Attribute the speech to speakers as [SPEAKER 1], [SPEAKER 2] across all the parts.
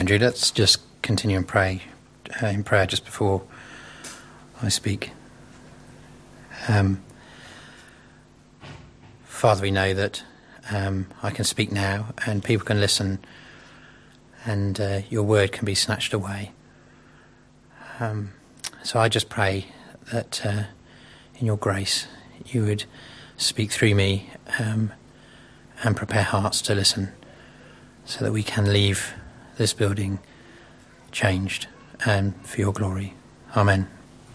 [SPEAKER 1] Andrew. Let's just continue and pray in prayer just before I speak. Father, we know that I can speak now and people can listen and your word can be snatched away. So I just pray that in your grace you would speak through me and prepare hearts to listen so that we can leave this building changed and for your glory. Amen.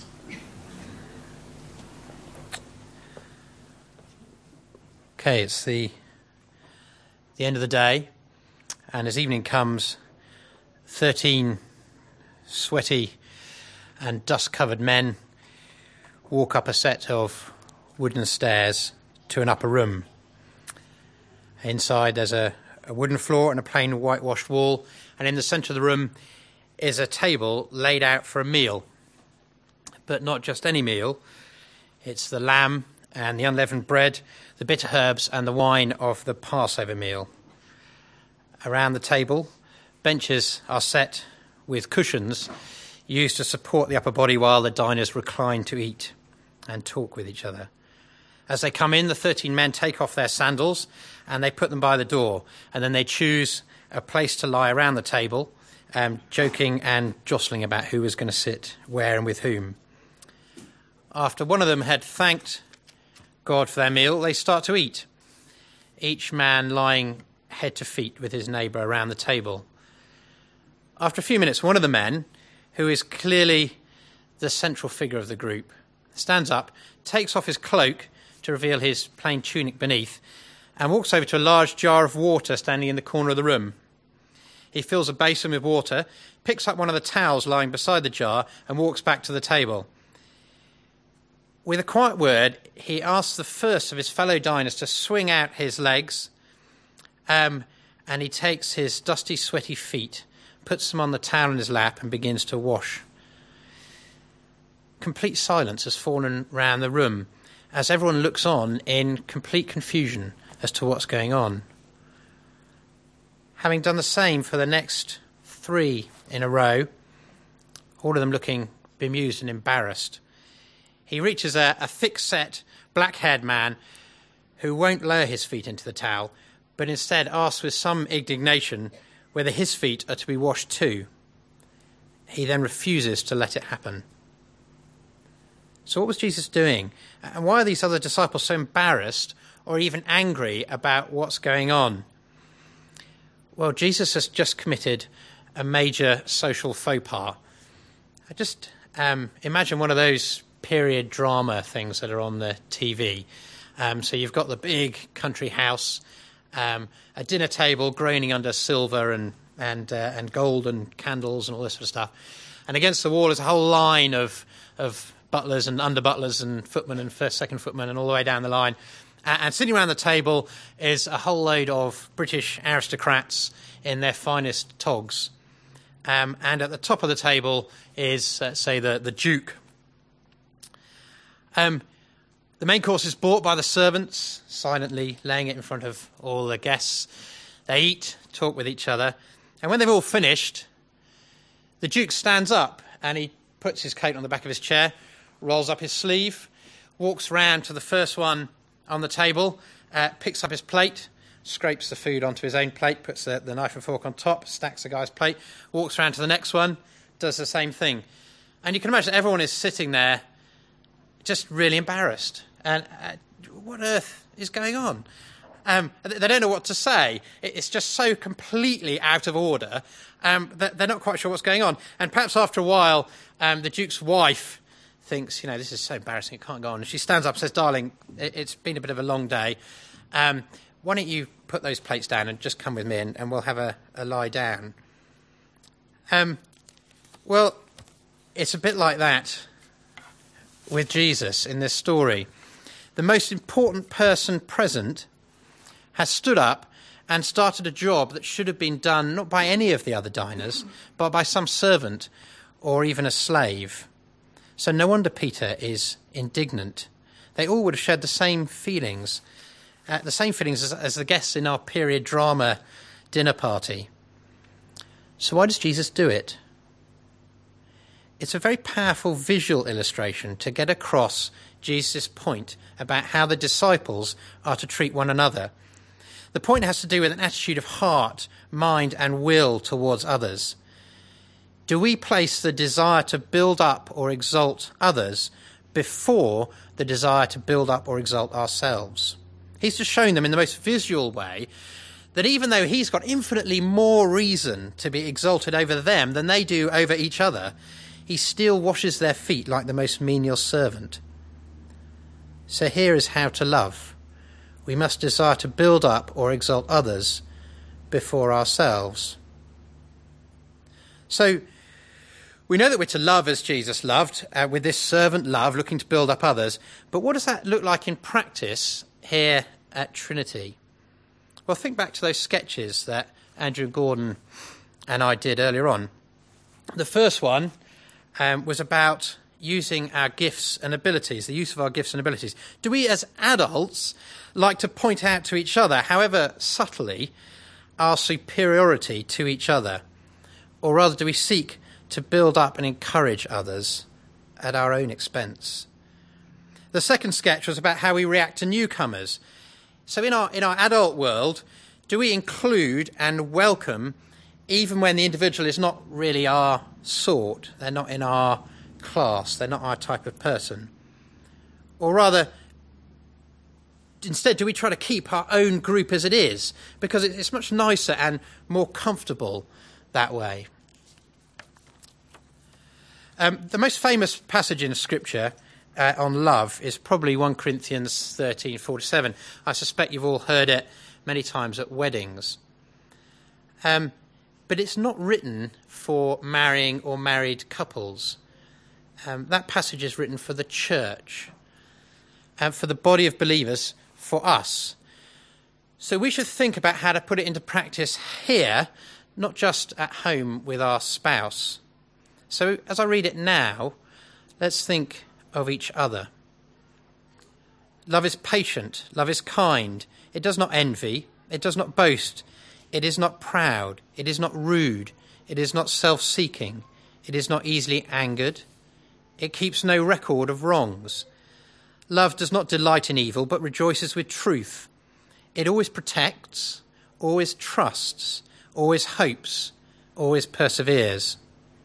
[SPEAKER 1] Okay, it's the end of the day, and as evening comes, 13 sweaty and dust-covered men walk up a set of wooden stairs to an upper room. Inside there's a wooden floor and a plain whitewashed wall, and in the centre of the room is a table laid out for a meal. But not just any meal. It's the lamb and the unleavened bread, the bitter herbs and the wine of the Passover meal. Around the table, benches are set with cushions used to support the upper body while the diners recline to eat and talk with each other. As they come in, the 13 men take off their sandals and they put them by the door, and then they choose a place to lie around the table, joking and jostling about who was going to sit where and with whom. After one of them had thanked God for their meal, they start to eat, each man lying head to feet with his neighbour around the table. After a few minutes, one of the men, who is clearly the central figure of the group, stands up, takes off his cloak to reveal his plain tunic beneath, and walks over to a large jar of water standing in the corner of the room. He fills a basin with water, picks up one of the towels lying beside the jar, and walks back to the table. With a quiet word, he asks the first of his fellow diners to swing out his legs, and he takes his dusty, sweaty feet, puts them on the towel in his lap, and begins to wash. Complete silence has fallen round the room as everyone looks on in complete confusion as to what's going on. Having done the same for the next 3 in a row, all of them looking bemused and embarrassed, he reaches a thick-set, black-haired man who won't lower his feet into the towel, but instead asks with some indignation whether his feet are to be washed too. He then refuses to let it happen. So what was Jesus doing? And why are these other disciples so embarrassed or even angry about what's going on? Well, Jesus has just committed a major social faux pas. I just imagine one of those period drama things that are on the TV. So you've got the big country house, a dinner table groaning under silver and gold and candles and all this sort of stuff. And against the wall is a whole line of butlers and under-butlers and footmen and first, second footmen and all the way down the line. And sitting around the table is a whole load of British aristocrats in their finest togs. And at the top of the table is, say, the Duke. The main course is bought by the servants, silently laying it in front of all the guests. They eat, talk with each other, and when they've all finished, the Duke stands up and he puts his coat on the back of his chair, rolls up his sleeve, walks round to the first one on the table, picks up his plate, scrapes the food onto his own plate, puts the knife and fork on top, stacks the guy's plate, walks round to the next one, does the same thing. And you can imagine everyone is sitting there just really embarrassed. And what on earth is going on? They don't know what to say. It's just so completely out of order that they're not quite sure what's going on. And perhaps after a while, the Duke's wife thinks, this is so embarrassing, it can't go on. And she stands up and says, "Darling, it's been a bit of a long day. Why don't you put those plates down and just come with me and we'll have a lie down?" Well, it's a bit like that with Jesus in this story. The most important person present has stood up and started a job that should have been done not by any of the other diners, but by some servant or even a slave. So no wonder Peter is indignant. They all would have shared the same feelings as the guests in our period drama dinner party. So why does Jesus do it? It's a very powerful visual illustration to get across Jesus' point about how the disciples are to treat one another. The point has to do with an attitude of heart, mind, and will towards others. Do we place the desire to build up or exalt others before the desire to build up or exalt ourselves? He's just showing them in the most visual way that even though he's got infinitely more reason to be exalted over them than they do over each other, he still washes their feet like the most menial servant. So here is how to love. We must desire to build up or exalt others before ourselves. So we know that we're to love as Jesus loved, with this servant love, looking to build up others. But what does that look like in practice here at Trinity? Well, think back to those sketches that Andrew Gordon and I did earlier on. The first one was about using our gifts and abilities, the use of our gifts and abilities. Do we as adults like to point out to each other, however subtly, our superiority to each other? Or rather, do we seek to build up and encourage others at our own expense? The second sketch was about how we react to newcomers. So in our adult world, do we include and welcome even when the individual is not really our sort, they're not in our class, they're not our type of person? Or rather, instead, do we try to keep our own group as it is? Because it's much nicer and more comfortable that way. The most famous passage in Scripture on love is probably 1 Corinthians 13:47. I suspect you've all heard it many times at weddings. But it's not written for marrying or married couples. That passage is written for the church, for the body of believers, for us. So we should think about how to put it into practice here, not just at home with our spouse. So as I read it now, let's think of each other. Love is patient. Love is kind. It does not envy. It does not boast. It is not proud. It is not rude. It is not self-seeking. It is not easily angered. It keeps no record of wrongs. Love does not delight in evil, but rejoices with truth. It always protects, always trusts, always hopes, always perseveres.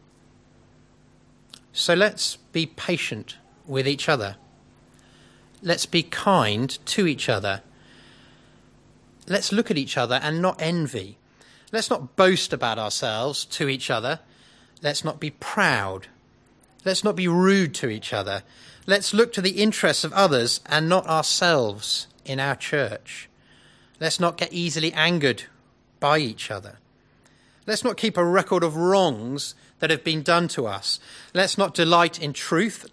[SPEAKER 1] So let's be patient with each other. Let's be kind to each other. Let's look at each other and not envy. Let's not boast about ourselves to each other. Let's not be proud. Let's not be rude to each other. Let's look to the interests of others and not ourselves in our church. Let's not get easily angered by each other. Let's not keep a record of wrongs that have been done to us. Let's delight in truth,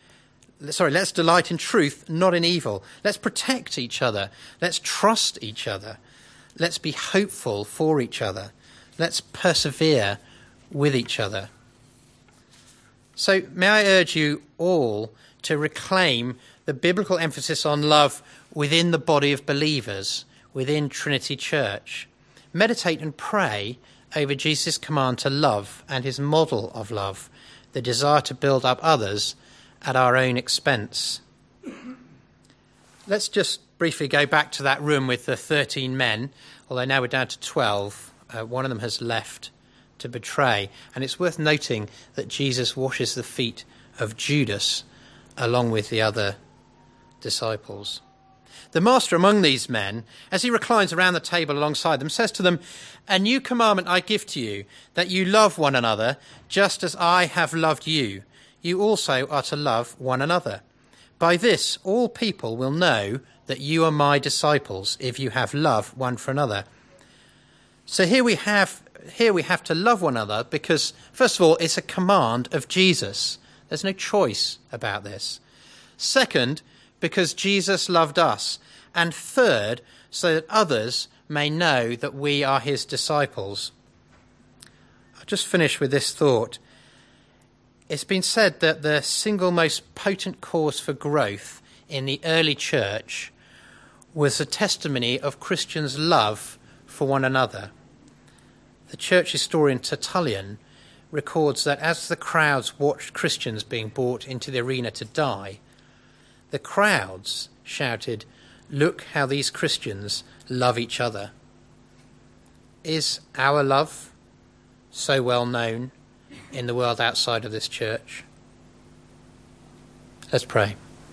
[SPEAKER 1] not in evil. Let's protect each other. Let's trust each other. Let's be hopeful for each other. Let's persevere with each other. So may I urge you all to reclaim the biblical emphasis on love within the body of believers, within Trinity Church. Meditate and pray over Jesus' command to love and his model of love, the desire to build up others at our own expense. Let's just briefly go back to that room with the 13 men, although now we're down to 12. One of them has left to betray. And it's worth noting that Jesus washes the feet of Judas along with the other disciples. The master among these men, as he reclines around the table alongside them, says to them, "A new commandment I give to you, that you love one another, just as I have loved you. You also are to love one another. By this all people will know that you are my disciples, if you have love one for another." So here we have to love one another because, first of all, it's a command of Jesus. There's no choice about this. Second, because Jesus loved us. And third, so that others may know that we are his disciples. I'll just finish with this thought. It's been said that the single most potent cause for growth in the early church was a testimony of Christians' love for one another. The church historian Tertullian records that as the crowds watched Christians being brought into the arena to die, the crowds shouted, "Look how these Christians love each other." Is our love so well known in the world outside of this church? Let's pray.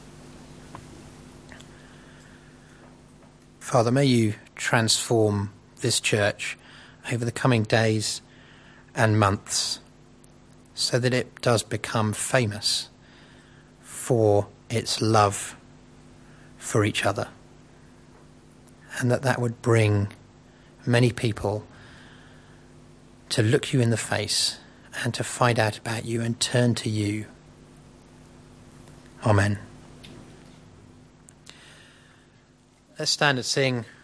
[SPEAKER 1] Father, may you transform this church over the coming days and months so that it does become famous for its love for each other, and that would bring many people to look you in the face and to find out about you and turn to you. Amen. Let's stand and sing